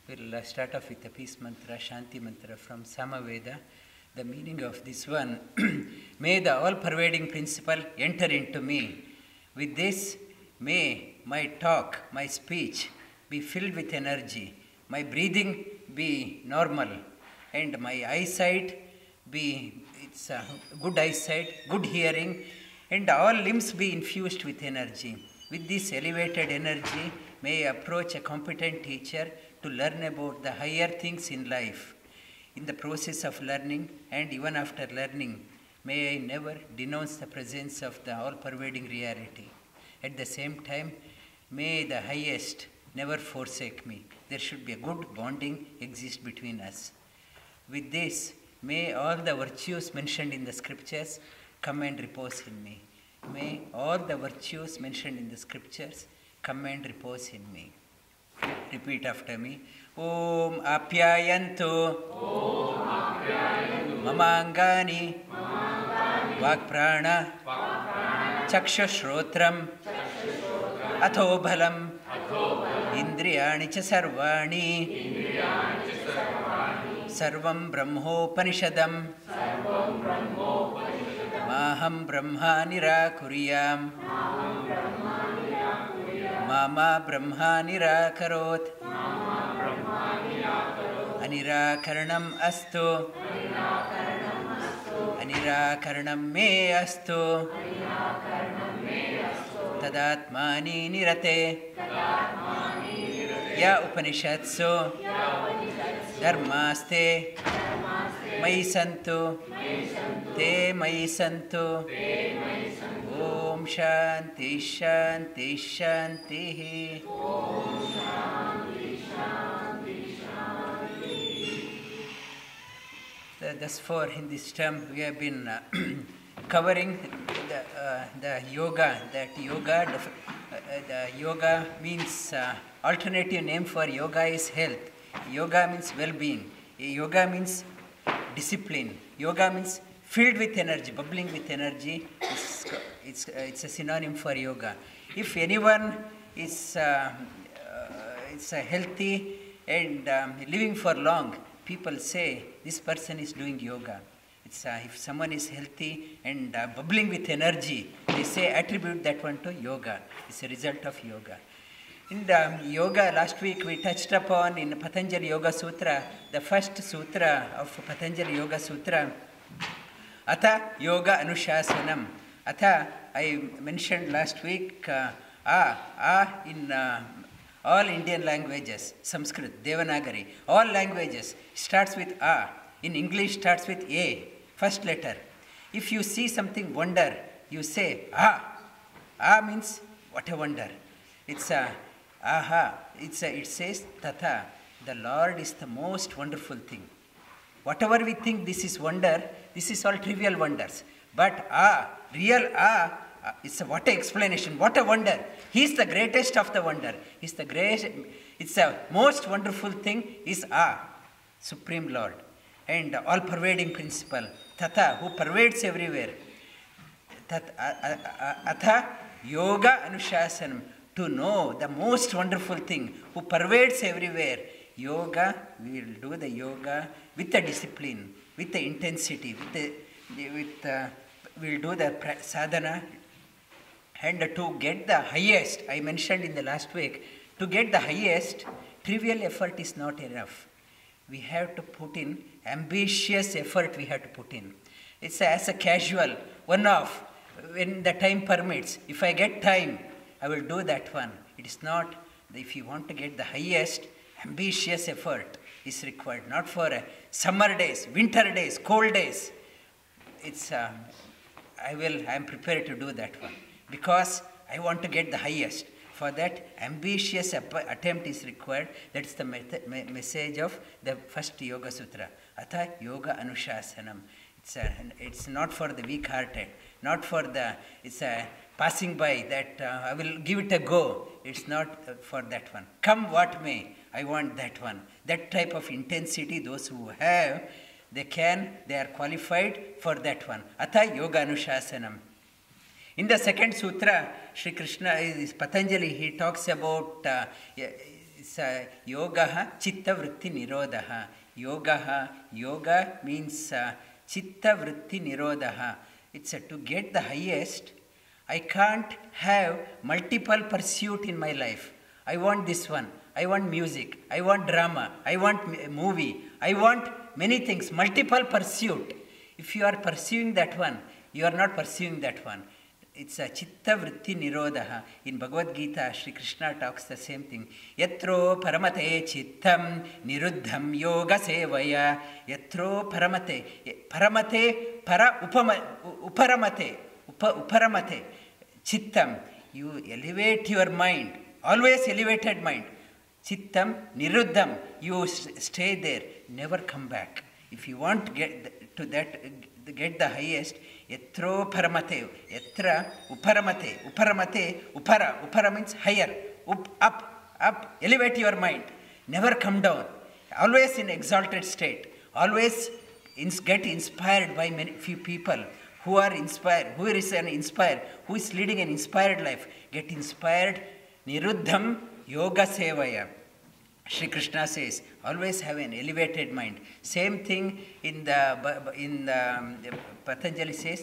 We'll start off with a peace mantra, Shanti mantra from Samaveda. The meaning of this one, may the all-pervading principle enter into me. With this, may my talk, my speech be filled with energy, my breathing be normal, and my eyesight be good eyesight, good hearing, and all limbs be infused with energy. With this elevated energy, may I approach a competent teacher to learn about the higher things in life. In the process of learning and even after learning, may I never denounce the presence of the all-pervading reality. At the same time, may the highest never forsake me. There should be a good bonding exist between us. With this, may all the virtues mentioned in the scriptures come and repose in me. May all the virtues mentioned in the scriptures come and repose in me. Repeat after me. Om Apyayantu Mamangani Vakprana Chakshushrotram Atho Bhalam Indriyani Cha Sarvani Sarvam Brahmopanishadam Maham Brahma Nirakuriyam Mama Brahma Nirakarot Anirakaranam Astu Anirakaranam Me Astu Tadatmani Nirate Ya Upanishatsu Dharmaste Mai Santu Te Mai Santu Om Shanti Shanti Shanti. Thus far in this term we have been covering the yoga. That yoga, the yoga means alternative name for yoga is health. Yoga means well-being. Yoga means discipline. Yoga means filled with energy, bubbling with energy. It's a synonym for yoga. If anyone is healthy and living for long, people say this person is doing yoga. If someone is healthy and bubbling with energy, they say attribute that one to yoga. It's a result of yoga. In the yoga, last week we touched upon in Patanjali Yoga Sutra, the first sutra of Patanjali Yoga Sutra, Atha Yoga Anushasanam. Atha, I mentioned last week, in all Indian languages, Sanskrit, Devanagari, all languages starts with A. In English starts with A, first letter. If you see something wonder, you say Ah. Ah means what a wonder. It's a aha. It says Tatha. The Lord is the most wonderful thing. Whatever we think this is wonder, this is all trivial wonders. But real it's a what a explanation, what a wonder. He is the greatest of the wonder. It's a most wonderful thing is Supreme Lord. And all-pervading principle, Tatha, who pervades everywhere. Atha Yoga Anushasanam, to know the most wonderful thing, who pervades everywhere. Yoga, we will do the yoga with the discipline, with the intensity, we will do the sadhana. And to get the highest, I mentioned in the last week, to get the highest, trivial effort is not enough. We have to put in ambitious effort we have to put in. It's as a casual, one-off, when the time permits. If I get time, I will do that one. It is not, if you want to get the highest, ambitious effort is required. Not for summer days, winter days, cold days. I am prepared to do that one. Because I want to get the highest. For that, ambitious attempt is required. That's the message of the first Yoga Sutra. Atha Yoga Anushasanam. It's not for the weak-hearted. Not for it's passing by that I will give it a go. It's not for that one. Come what may, I want that one. That type of intensity, those who have, they are qualified for that one. Atha Yoga Anushasanam. In the second sutra, Sri Krishna, Patanjali, he talks about yoga chitta vritti nirodha. Yoga means chitta vritti nirodha. It's to get the highest. I can't have multiple pursuit in my life. I want this one. I want music. I want drama. I want movie. I want many things. Multiple pursuit. If you are pursuing that one, you are not pursuing that one. It's a chitta vritti nirodha. In Bhagavad Gita, Sri Krishna talks the same thing. Yatro paramate chittam niruddham yoga sevaya. Yatro paramate. Paramate para uparamate. Uparamate. Chittam. You elevate your mind. Always elevated mind. Chittam niruddham. You stay there. Never come back. If you want to get to that, get the highest, yatro paramate, yatra uparamate, upara means higher, up, elevate your mind, never come down, always in exalted state, always get inspired by few people who are inspired, who is leading an inspired life, get inspired, niruddham yoga sevaya. Sri Krishna says, always have an elevated mind. Same thing in the Patanjali says,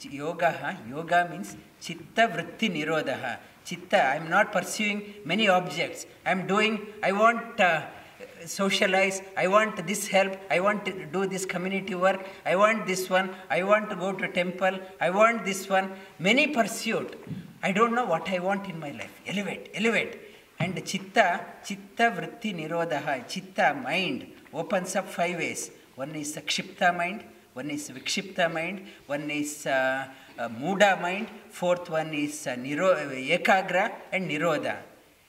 yoga means chitta vritti nirodha. Chitta, I am not pursuing many objects. I want socialize, I want this help, I want to do this community work, I want this one, I want to go to temple, I want this one. Many pursuit. I don't know what I want in my life. Elevate. And chitta vritti nirodha, chitta, mind, opens up 5 ways. One is kshipta mind, one is vikshipta mind, one is muda mind, fourth one is ekagra and nirodha.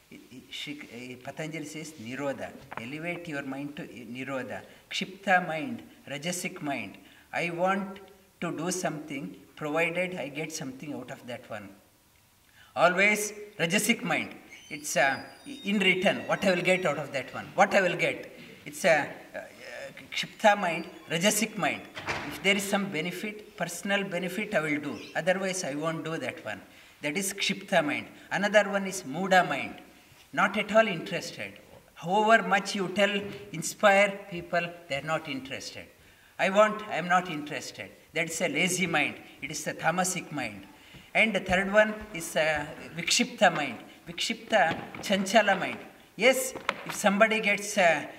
Patanjali says nirodha, elevate your mind to nirodha. Kshipta mind, rajasic mind, I want to do something provided I get something out of that one. Always rajasic mind. It's in return, what I will get out of that one. What I will get. It's a kshipta mind, rajasic mind. If there is some benefit, personal benefit, I will do. Otherwise, I won't do that one. That is kshipta mind. Another one is muda mind. Not at all interested. However much you inspire people, they are not interested. I am not interested. That is a lazy mind. It is a tamasic mind. And the third one is vikshipta mind. Vikshipta, chanchala mind. Yes, if somebody gets,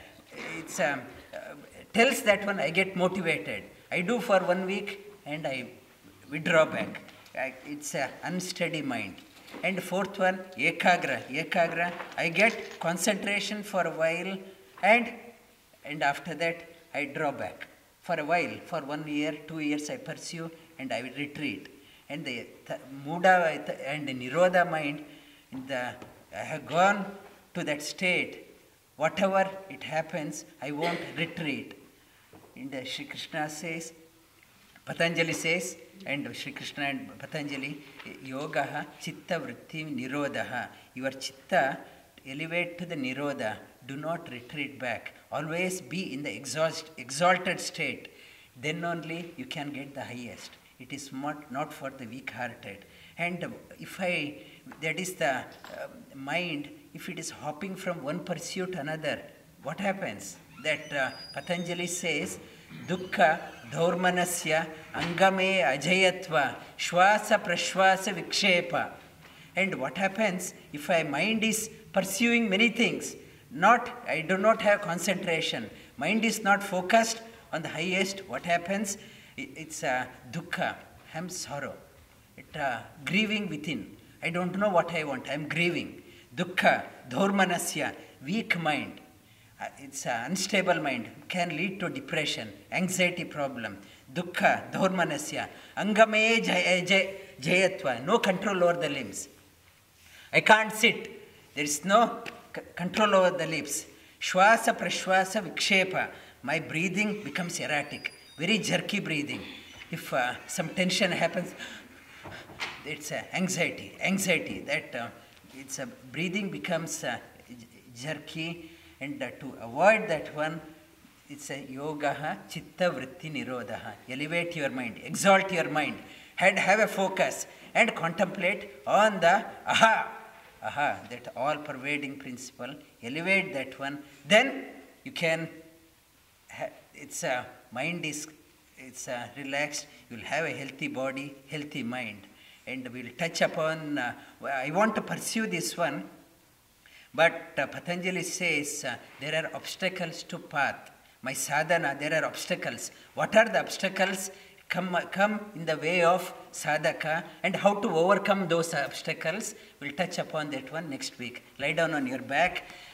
tells that one, I get motivated. I do for 1 week and I withdraw back. It's an unsteady mind. And fourth one, ekagra. I get concentration for a while and after that I draw back. For a while, for 1 year, 2 years I pursue and I will retreat. And the muda and the nirodha mind, I have gone to that state. Whatever it happens, I won't retreat. And Sri Krishna says, Patanjali says, and Sri Krishna and Patanjali, yoga chitta vritti nirodha. Your chitta, elevate to the nirodha. Do not retreat back. Always be in the exalted state. Then only you can get the highest. It is not for the weak-hearted. And that is the mind, if it is hopping from one pursuit to another, what happens? That Patanjali says, dukkha dhaurmanasya angame ajayatva shwasa prashwasa vikshepa. And what happens if my mind is pursuing many things? I do not have concentration. Mind is not focused on the highest. What happens? It's dukkha. I am sorrow. Grieving within. I don't know what I want. I am grieving. Dukkha, dhaurmanasya, weak mind. It's an unstable mind. Can lead to depression, anxiety problem. Dukkha, dhaurmanasya, angame jayatva. No control over the limbs. I can't sit. There is no control over the lips. Shwasa prashwasa vikshepa. My breathing becomes erratic. Very jerky breathing. If some tension happens, it's anxiety. That breathing becomes jerky, and to avoid that one, it's a yoga chitta vritti nirodha. Elevate your mind, exalt your mind, and have a focus, and contemplate on the aha. that all-pervading principle, elevate that one, then you can, it's a mind is, it's relaxed, you'll have a healthy body, healthy mind. And we'll touch upon, I want to pursue this one, but Patanjali says there are obstacles to path. My sadhana, there are obstacles. What are the obstacles? Come in the way of sadhaka, and how to overcome those obstacles. We'll touch upon that one next week. Lie down on your back.